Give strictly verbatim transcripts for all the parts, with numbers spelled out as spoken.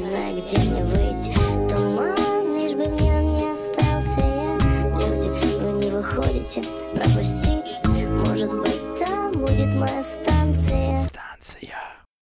знаю, где мне выйти. Туман, лишь бы в нем не остался я. Люди, вы не выходите, пропустите. Может быть, там будет моя станция. Станция.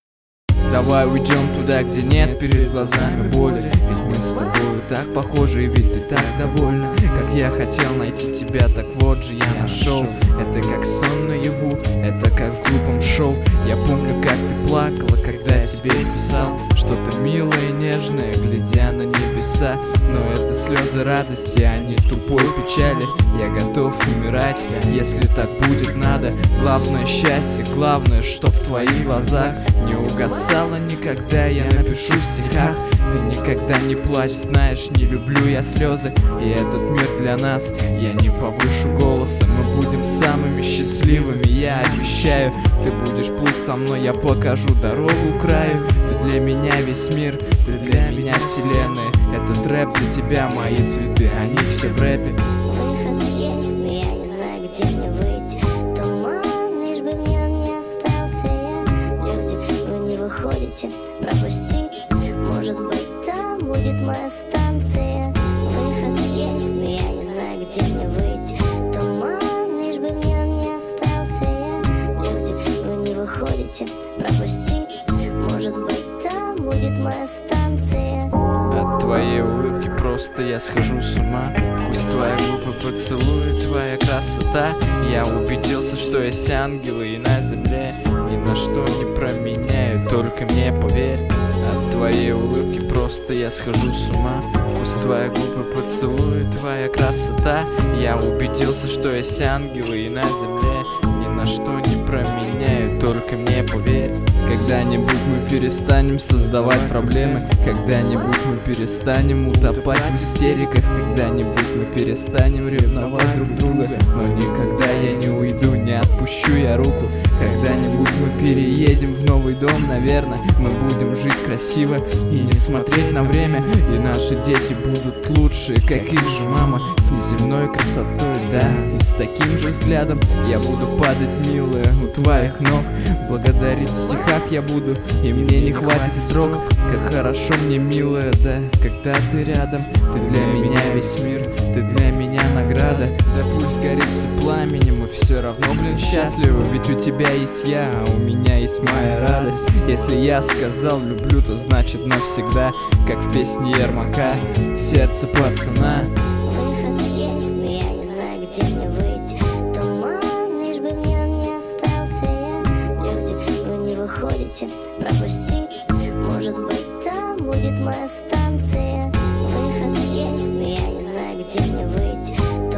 Давай уйдем туда, где нет перед глазами боли. Ведь мы с тобой так похожи, ведь ты так довольна. Как я хотел найти тебя, так вот же я нашел. Это как сон наяву, это как в глупом шоу. Я помню, как ты плакала, когда я тебе писал что-то милое и нежное, глядя на небеса. Но это слезы радости, а не тупой печали. Я готов умирать, если так будет надо. Главное счастье, главное, чтоб в твоих глазах не угасало никогда. Я напишу в стихах: ты никогда не плачь, знаешь, не люблю я слезы. И этот мир для нас, я не повышу голоса. Мы будем самыми счастливыми, я обещаю. Ты будешь плыть со мной, я покажу дорогу к краю. Ты для меня весь мир, ты для меня вселенная. Этот рэп для тебя, мои цветы, они все в рэпе. Выход есть, но я не знаю, где мне выйти. Туман, лишь бы в нем не остался я. Люди, вы не выходите, пропустите. Может быть, там будет моя станция. Выход есть, но я не знаю, где мне выйти. Туман, лишь бы в нем не остался я. Люди, вы не выходите, пропустите. Может быть, там будет моя станция. От твоей улыбки просто я схожу с ума. Вкус твоих губ и поцелуй, твоя красота. Я убедился, что есть ангелы и на земле. Ни на что не променяю, только мне поверь. От твоей улыбки просто я схожу с ума. Вкус твоих губ и поцелуй, твоя красота. Я убедился, что есть ангелы и на земле. Ни на что не променяю, только мне поверь. Когда-нибудь мы перестанем создавать проблемы. Когда-нибудь мы перестанем утопать в истериках. Когда-нибудь мы перестанем ревновать друг друга. Но никогда я не уйду, не отпущу я руку. Когда-нибудь мы переедем в новый дом, наверное. Мы будем жить красиво и не смотреть на время. И наши дети будут лучше, как их же мама. С неземной красотой, да, и с таким же взглядом. Я буду падать, милая, у твоих ног. Благодарить в стихах я буду, и мне не хватит строк. Как хорошо мне, милая, да, когда ты рядом. Ты для меня весь мир, ты для меня награда. Да пусть горит все пламенем, мы все равно, блин, счастливы. Ведь у тебя есть я, а у меня есть моя радость. Если я сказал люблю, то значит навсегда. Как в песне Ермака, сердце пацана. Выход есть, но я не знаю, где мне выйти. Туман, лишь бы в нем не остался я. Люди, вы не выходите, пропустите. Может быть, там будет моя станция. Выход есть, но я не знаю, где мне выйти.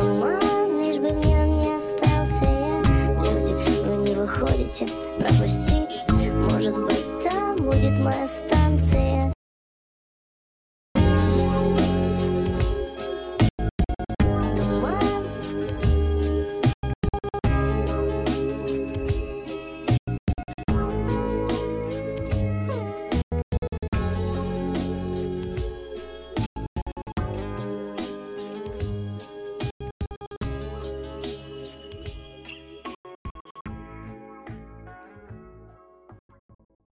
Туман, лишь бы в нем не остался я. Люди, вы не выходите, пропустите. Может быть, там будет моя станция.